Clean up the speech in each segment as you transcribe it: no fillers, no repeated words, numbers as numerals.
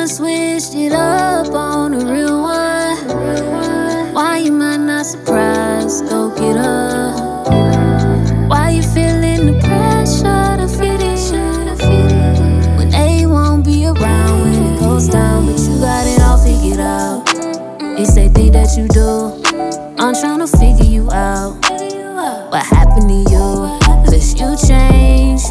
switched it up on the real one. Why you might not surprised? Go get up. Why you feeling the pressure to fit it? When they won't be around when it goes down, but you got it all figured out. They say think that you do. I'm tryna figure you out. What happened to you? Cause you changed.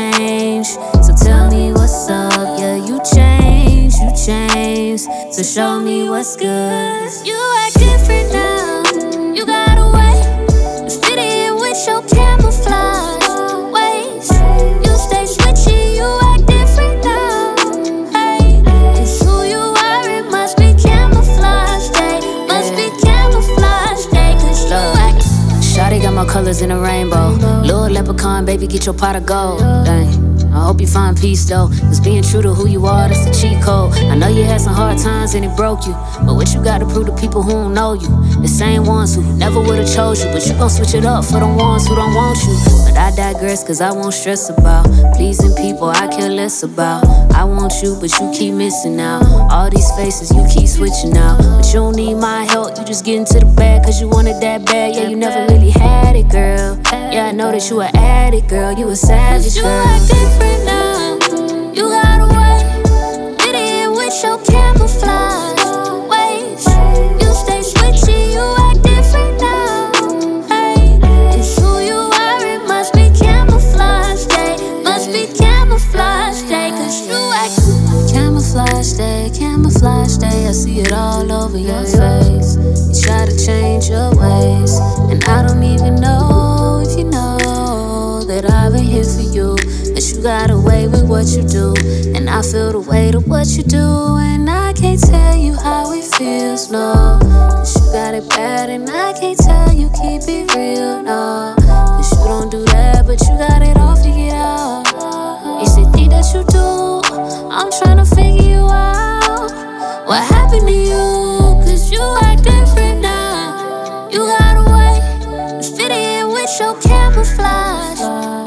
So tell me what's up. Yeah, you changed. So show me what's good. You act different now. You got a way to fit in with your camouflage ways. You stay switchy, you act different now. Hey, it's who you are, it must be camouflage day. Must be camouflage day, cause you act. Shawty got more colors in a rainbow. Lil' leprechaun, baby, get your pot of gold. Dang. I hope you find peace though, cause being true to who you are, that's the cheat code. I know you had some hard times and it broke you, but what you got to prove to people who don't know you? The same ones who never would've chose you, but you gon' switch it up for the ones who don't want you. But I digress, cause I won't stress about pleasing people I care less about. I want you, but you keep missing out. All these faces, you keep switching out, but you don't need my help, you just get into the bag cause you want it that bad. Yeah, you never really had it, girl. Yeah, I know that you an addict, girl, you a savage, You girl. act different now. You got a way, fit in with your camouflage ways. You stay switchy, you act different now. Hey, it's who you are, it must be camouflage day. Must be camouflage day, cause you act. Camouflage day, I see it all over your face. You try to change your ways, and I don't even know if you know that I've been here for you. That you got away with what you do, and I feel the weight of what you do, and I can't tell you how it feels, no. Cause you got it bad, and I can't tell you keep it real, no. Cause you don't do that, but you got it all figured out. You say think that you do, I'm tryna figure you out. What happened to you? Cause you act different now. You got a way to fit in with your camouflage